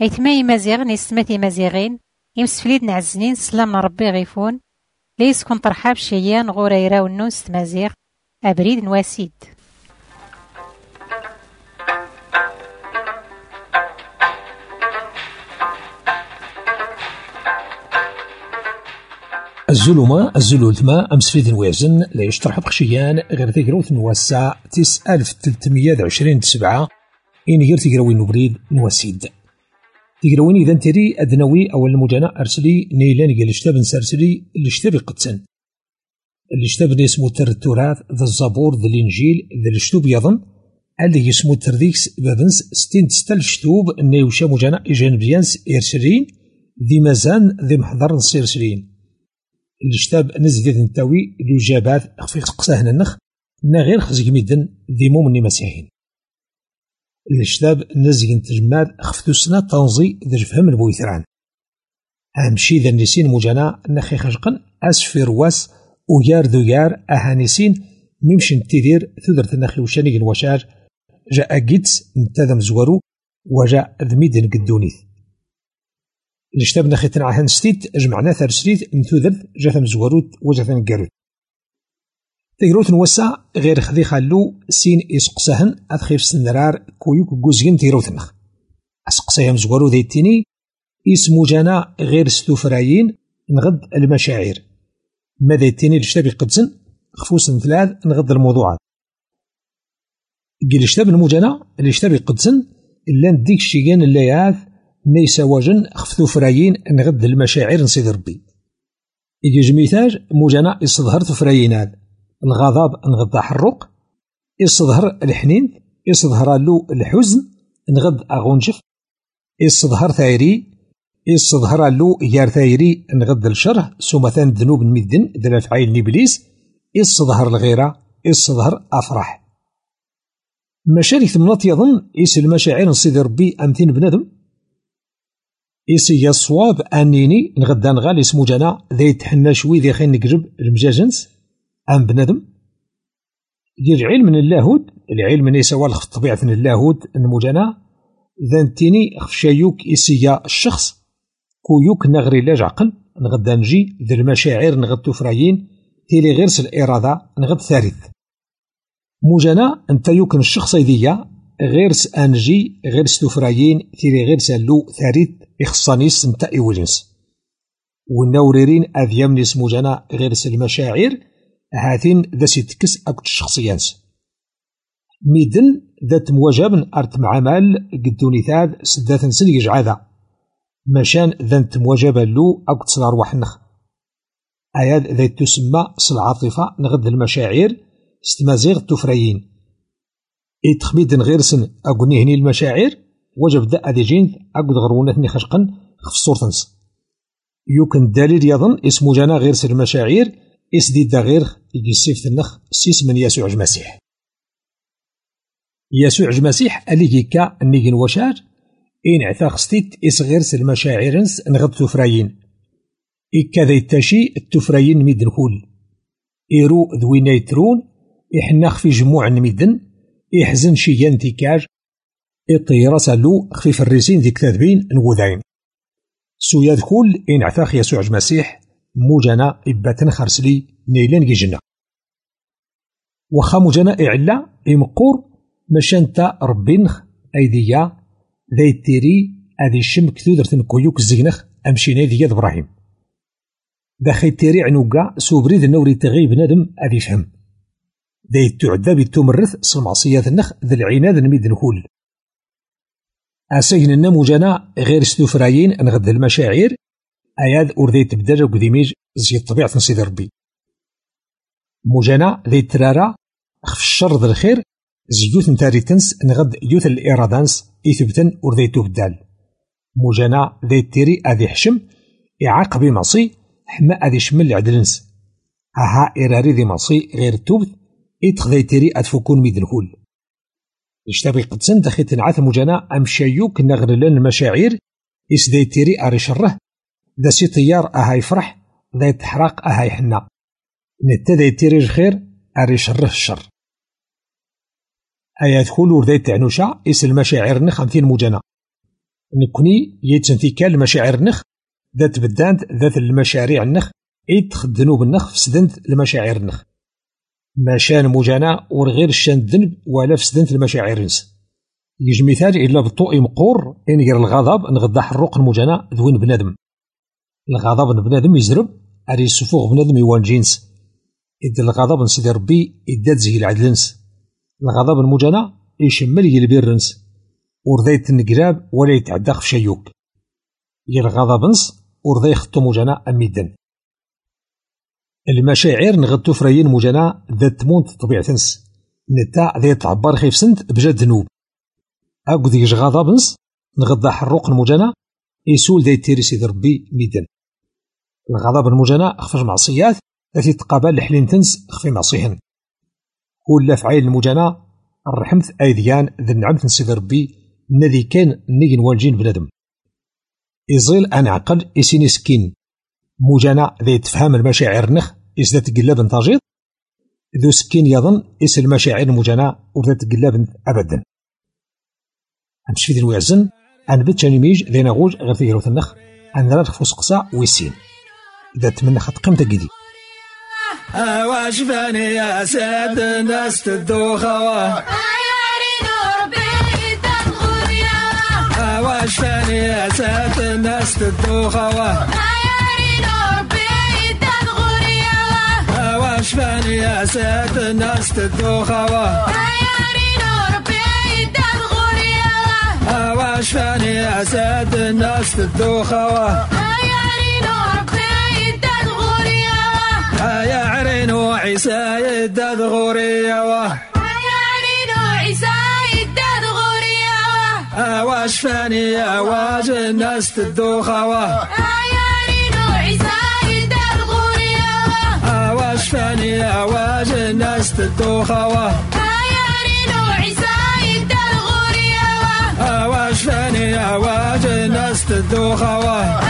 أيتما مزيغ نستماتي مزيغين يمسفليد نعزنين سلام ربي غيفون ليس كون طرحاب شيان غوريرا ونوس مزيغ أبريد نواسيد. الزلولتما أمسفيد نوازن لا يشترح بخشيان غير تقروث نواسع 9327 إن غير تقروين نبريد نواسيد تقروين إذا تري أدنوي أو المجانا أرسلي نيلان قال الشتاب نسرسلي الشتاب قدسن الشتاب اسمه التراث ذا الزبور ذا الإنجيل ذا الشتوب يظن اللي اسمه الترديكس بابنس 66 شتوب نيوشا مجانا إجانبيانس إرسلين ذي مازان ذي محضر نسيرسلين الشتاب نزديد نتاوي الإجابات خفي قصاه النخ نا غير خزق ميدن ذي مومني مسيحين الشتاب نزق نتجماد خفتو سنة تنظي ذا جفهم البويثران أمشي ذا النسين مجانا نخي خشقن أسفي رواس ويار ذو يار أهانيسين ميمشن تدير ثدرت النخي وشانيق وشار جاء جيتس نتاذم زوارو وجاء ذميدن قدونيث الشتاب نخي تنعهن ستيت جمعنا ثرسليت نثوذرت جاثم زواروت وجاثم قرد تقروت نوسع غير خذي خلو سين إسقسهن أدخير سنرار كويوك جوزين تيروتنخ أسقسيهم زوارو ذيتيني اسمو جانا غير ستوفرايين نغد المشاعر ماذا يتيني الشتاب يقدسن خفوس ثلاث نغد الموضوعات قيل الشتاب المجانا الشتاب يقدسن إلا نديك الشيغان اللياث نيسا وجن خفتو فرايين نغد المشاعر نسيد ربي يجي مثال مجانا يصظهر فرايين الغضب نغد حرق يصظهر الحنين يصظهر له الحزن نغد أغنجف يصظهر ثايري يصظهر له يار ثايري نغد الشره سمثان ذنوب المدن ذل فعيل إبليس يصظهر الغيرة يصظهر أفرح مشارك ثمنات يظن يس المشاعر نسيد ربي أمثين بندم إيسي الصواب أنيني نغدا نغال اسمو جانا ذي تحنا شوي ذي خين نقرب المجاجنس أم بندم دير العلم من اللاهوت العلم من يسوى في طبيعة اللاهوت المجانا ذانتيني خفشايوك إيسي الشخص كويوك نغري لاج عقل نغدا نجي ذي المشاعر نغد تفرايين تيلي غيرس الإرادة نغد ثالث مجانا انت يوكن الشخص إذية غيرس أنجي غيرس تفرايين تيلي غيرس اللو ثالث إخصانيس نتا إيولينس والنوريرين أذيام نسمو جانا غيرس المشاعر هاتين ذا سيتكس أكت الشخصيانس ميدن ذات مواجب أرت معامل قدوني ثاد سدات نسن يجعاذا مشان ذات مواجب اللو أكت صدار وحنخ آيات ذات تسمى العاطفة نغد المشاعر ستمازيغ تفريين إتخميدن غيرسن أقني هني المشاعر وجب دا أديجين أقد غرونتني خشقا خف صورتنس يمكن الدليل يظن اسمو جانا غير سر المشاعر اسدي دا غير يجي سيف النخ سيس من يسوع المسيح يسوع المسيح اللي كا نيجن وشار إن عثاق ستيت إس غير سر المشاعرنس نغد تفرايين إكا ذي التاشي التفرايين ميدن كول إيرو ذوينا يترون إحناخ في جموع ميدن إحزن شيان تيكاج الطيارة سالو خفيف الريسين ذيك تذبين نوذين سويا كل إن عثاق يسوع المسيح موجانا إباتن خرسلي نيلان جيجنا وخا موجانا إعلا إمقور مشانتا ربينخ أيديا ذي التيري أذي الشمك ثودرتن كويوك الزينخ أمشينا ذي إبراهيم داخل تيري عنوكا سوبريد النوري تغيب ندم أذي فهم ذي التعدى بالتمرث صلمعصيات النخ ذي العناد نميد نكول أسيجن النمو جانا غير استفرايين نغد المشاعر أياد أردي تبدل وقديميج زي الطبيعة نسيد ربي موجانا ذي الترارة خف الشر ذي الخير زيوث نتاري تنس نغد يوث الإيرادانس إثبتن أردي تبدل موجانا ذي التيري أذي حشم إعاقبي مصي حما أذي شمل عدلنس هاها إراري ذي مصي غير توبث إتخ ذي تيري أدفكون ميدن كل يشتبه قدسن دخي تنعث مجانا أمشيوك نغرلن المشاعر إس ذي تيري أري شره ذا سي طيار أهاي فرح ذي تحرق أهاي حنا نتا ذي تيري الخير أري شره الشر أيا دخول ذي تعنوشا إس المشاعر نخمثين مجانا نكوني يتنتيكال المشاعر النخ ذات بدانت ذات المشاريع النخ تخدنو بالنخ في سدنت المشاعر النخ ما شان مجانا ورغير الشان الذنب ولا في سدنت المشاعر نس يجي مثال إلا بالطوء مقور ينقر الغضب نغدا حروق المجانا ذوين بنادم الغضب بنادم يزرب أري السفوغ بنادم يوان جنس إذا الغضب نسيدي ربي إدات زي العدلنس الغضب المجانا يشمل يلبيرنس ورضا يتنقراب ولا يتعدى في شيوك الغضب نس ورضا يخطو مجانا أميدن المشاعر نغدو فريين مجانا ذات تمونت طبيعة نس نتا ذي تعبر خيف سنت بجد ذنوب أقو ذيش غضب نس نغدا حروق المجانا يسول ذي تيريسي ذي ربي ميدن الغضب المجانا خفج معصيات التي تقابل لحلين تنس خفي معصيهن ولا فعيل المجانا الرحمت أيديان ذي النعمت نسي ربي الذي كان نيجن والجين بندم يزيل أن عقل يسيني سكين مجانا ذي تفهم المشاعر نخ إذا تقلب انتاجيط ذو سكين يظن إس المشاعر المجانا وذا تقلب أبدا أمش في ذي الوعزن أن بتشاني ميج ذي نغوج غير في جروث النخ أن نرى فوس قصا ويسين إذا تمنى خط قيمة جديد واش فاني يا سيد الناس تدوخوا واش فاني يا سيد الناس تدوخوا واش فاني يا سيد الناس تدوخوا واش فاني يا سيد الناس تدوخوا يا عرينو عيسى يداد غوريا يا عرينو عيسى يداد غوريا واش فاني يا واج الناس تدوخوا يا عرينو عيسى يداد غوريا واش فاني يا واج الناس تدوخوا يا عرينو عيسى يداد غوريا واش فاني يا واج الناس تدوخوا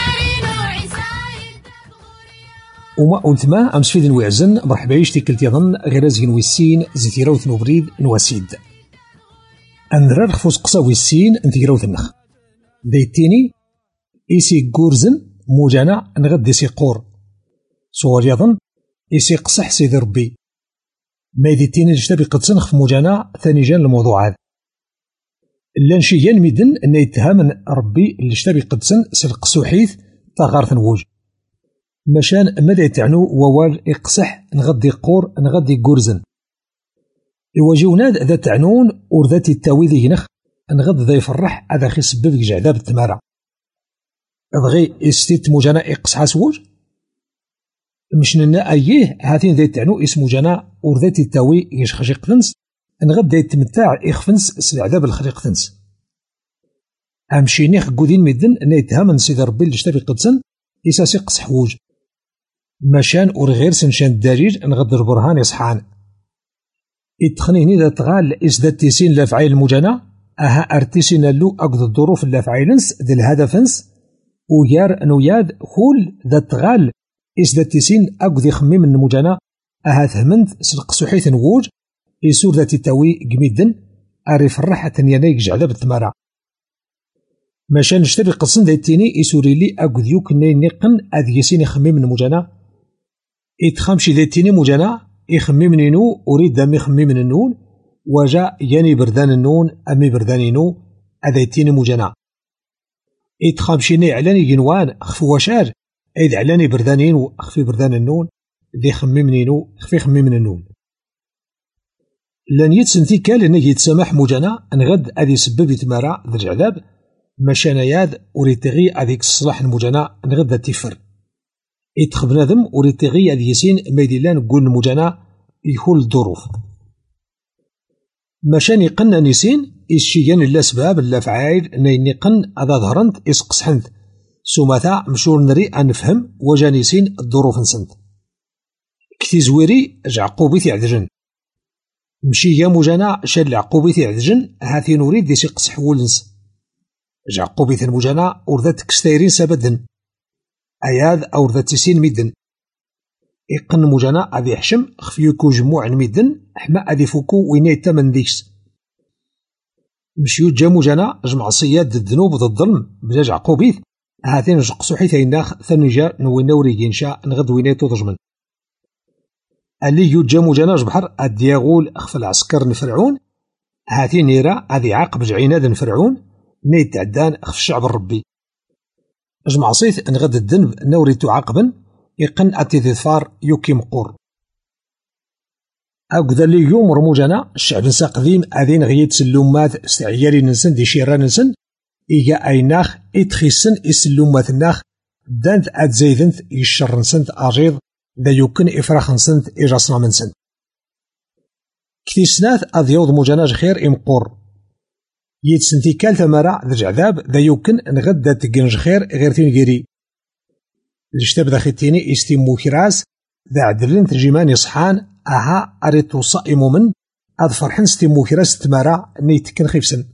وما قلت ما أمس فيد نوعزن مرحبا يشتي كلت يظن غير زين ويسين زيتيروث نوبريد نواسيد أنرى رخفوس قصا ويسين انتيروث النخ ديتيني إيسي قورزن موجانا نغد إيسي قور صور يظن إيسي قصح سيدي ربي ما يديتيني لجتابي قد سنخ موجانا ثاني جان الموضوع هذا اللانشيان ميدن أن يتهامن ربي لجتابي قد سن سلقسوحيث تغارث نووج مشان ماذا تعنو ووال إقصح نغدي قور نغدي قرزن يواجهوناد ذا تعنون ورذات التاويذي نخ نغد ذا يفرح هذا خي سبب جعذاب التمارع ضغي استيت مجانا إقصح سوج مشننا أيه هاتين ذا تعنو اسم جنا ورذات التاوي يشخشق ثنس نغد ذا يتمتاع إخفنس سلعذاب الخليق ثنس أمشي نيخ قودين مدن أن يتهامن سيدي ربي لجتابي قدسن إساسي قصح ووج مشان ورغير سنشان الداريج نغدر برهان يصحان اتخنيني ذا تغال إس ذا تيسين لافعيل المجانا أها أرتيسين اللو أقض الظروف لافعيلنس ذي الهدفنس ويار نوياد هول ذا تغال إس ذا تيسين أقض يخمم المجانا أها ثمنت سلق سحيث نووج يسور ذا تتاوي قميدن أري فرحة تنيانيك جعذاب التمارع مشان نشتري قصن ذا التيني يسوري لي أقض يوك نيقن أذ يسين يخمم المجانا إتخمشي ذا التيني مجانا يخمم نينو أريد دم يخمم النون وجاء ياني بردان النون أمي بردانينو أذا التيني مجانا إتخمشي ني علاني جنوان أخفو وشار إذ علاني بردانينو أخفي بردان النون ذي خمم نينو أخفي خمم النون لن يتسنتي كالنا يتسامح مجانا أنغد أذي سبب يتمارع ذا الجعذاب مشانياد أريتغي أذيك الصلاح المجانا نغدا تفر يتخ بنادم أريتغي أذي يسين ميديلان قول المجانا يخول الظروف مشان يقن نيسين إسشيان الأسباب اللافعايل نيقن أذا ظهرنت إسقسحنت سوماتا مشور نري أنفهم وجانيسين الظروف نسنت كتي زويري جعقوبي عدجن مشي يا مجانا شال عقوبي عدجن هاتي نريد ديسي قسح ولنس جعقوبي المجانا ورذات كستايرين سبدن أياد أو رذات تسين ميدن إقن مجانا أذي حشم خفيوكو جموع ميدن حما أذي فوكو ويني تمن ديكس مشيو جامو جانا جمع صياد ضد الذنوب وضد الظلم بجاج عقوبيت هاتين جقصو حيث يناخ ثنجا نوينا وريجي نشاء نغد وينيتو ضجمن اللي يجامو جانا جبحر الدياغول أخف العسكر نفرعون هاتين نيرا هذه عاقب جعيناد نفرعون نيت عدان أخف الشعب الربي جمع صيث نغد الذنب نوريتو عاقبا يقن أتيذفار يوكي مقور أقدر لي يوم رموجنا الشعب نسا قديم أذين غيت سلومات استعياري ننسن دي شيران ننسن إيجا أيناخ إتخيسن إسلومات الناخ دانت أتزايدنت يشر نسنت أجيض دا يمكن إفراخ نسنت إجاسنا منسن كتيسنات أذيوض موجناج خير إمقور يتسنتي كال ثمرة ذا جعذاب دا يمكن نغدا تقنج خير غير تنجيري الاشتاب دا خيتيني استيمو كراس ذا عدلن ترجمان يصحان أها أريتو صائمو من أذ فرحن ستيمو كراس تمارا نيتكن خيفسن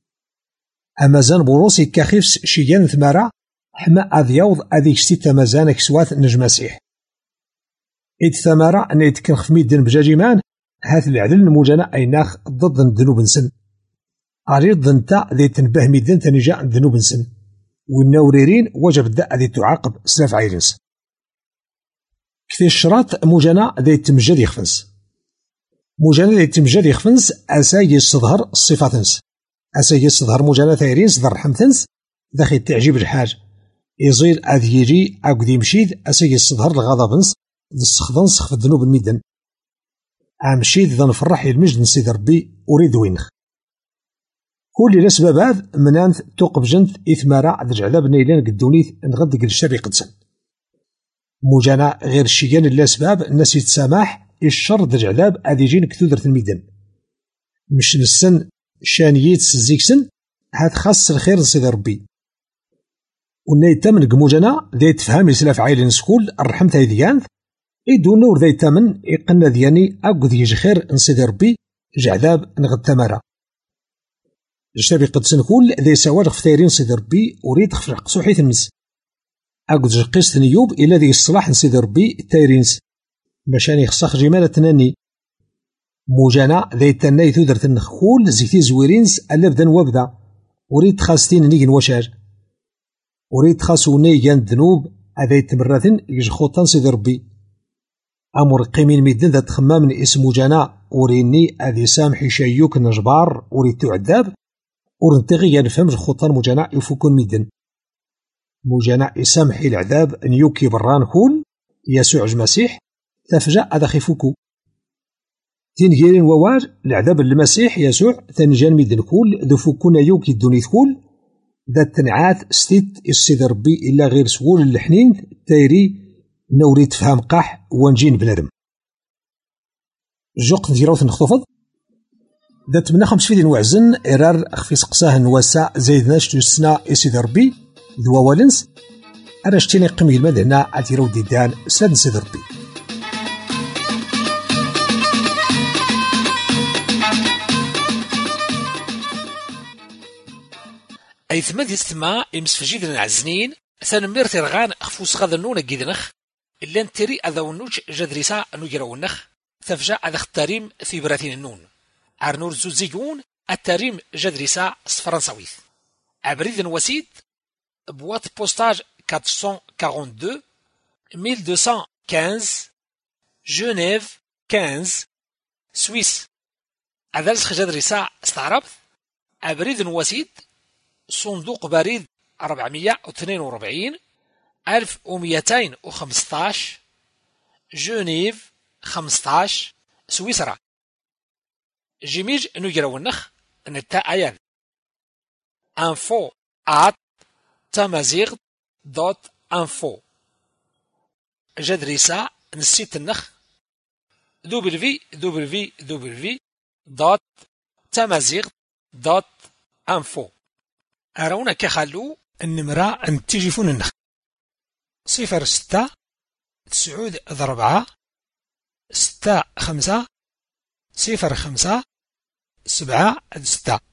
أما زان بوروسي كخيفس شيان ثمارا حما أذيوض أذيك ستة مزانك سوات نجمسيح إيد ثمارا نيتكن خفميدن بجاجيمان هات العدل الموجنا أيناخ ضد الذنوب نسن أريد ضنتا ذي تنبه ميدن تنجا الذنوب نسن والنوريرين وجب الداء ذي تعاقب سلاف عيرنس كثير الشراط موجنا ذي تمجد يخفنس موجنا ذي تمجد يخفنس أساي يستظهر الصفاتنس أساي يستظهر موجنا ثايرين صدر حمثنس ذاخي تعجيب الحاج يزير أذ يجي أقد يمشيد أساي يستظهر الغضبنس ذي السخضنس خف الذنوب الميدن أمشيد ذا نفرح المجد نسيد ربي أريد وينخ كل الأسباب هذا منانث توقف جنت إثمارا ذا جعذاب نيلان قدونيث نغدق الشر قدسن موجانا غير الشيان الأسباب الناس يتسامح الشر ذا جعذاب أذي جين كثودرة الميدان مش نسن شانيت سزيكسن هاد خاص الخير نسيد ربي ونيتامن موجانا ذا يتفهم يسلاف عائلة نسكول الرحمة هيديانث إيدو نور ذا يتامن إقنا دياني أقود يجي خير نسيد ربي جعذاب نغد تمارا جشتابي قدسن كل ذي سواد خفتيرين سيد ربي وريد خفرق قصوحي تمس أقود جقيس نيوب إلا ذي الصلاح نسيد ربي التايرينس باشاني خصاخ جمالة تناني موجانا ذي تناي ثودر تنخول زيتي زويرينس ألا بدا وابدا وريد خاستين نيجن وشاج وريد خاسوني جان ذنوب أذي تمرثن يجخوطان سيد ربي أمر قيمين ميدن ذات خمام من اسم موجانا وريني أذي سامحي شايوك نجبار وريد تعذاب ورنتغي ينفهم الخطان موجانا يفوكون ميدن موجانا يسامحي العذاب أن يوكي بران كول يسوع المسيح تفجأ هذا خيفوكو تنجيرين ووار العذاب المسيح يسوع تنجان ميدن كول ذو فوكونا يوكي الدنيا كول ذات تنعات ستيت السيد ربي إلا غير سهول الحنين تايري نوري تفهم قاح وانجين بنادم جوق نجيروث نخطفض ذات منا 5 فيدين وعزن إرار أخفي سقساه نواسع زايد ناش تسنا إسيد ربي ذو والنس أنا شتيني قمي المد هنا عتيرو ديدان ساد سيد ربي أي ثمد يستمع يمسفجيد العزنين ثانمير ترغان أخفوس غاذا نونا جيدنخ إلا نتري أذا ونوج جدريسا نجرو النخ تفجأ أذا اختاريم في براتين النون عرنور زوزيجون التاريم جدريسا فرنساويث عبريد وسيد بوات بوستاج 442 1215 جنيف 15 سويس أذلسخ جدريسا استعربت عبريد وسيد صندوق بريد 442 1215 جنيف 15 سويسرا جيميج نجرو النخ نتا ايان info@tamazight.info جدريسا نسيت النخ www.tamazight.info أرونا كخلو النمرة أن تجيفون النخ 06 9 6 5 05 7 6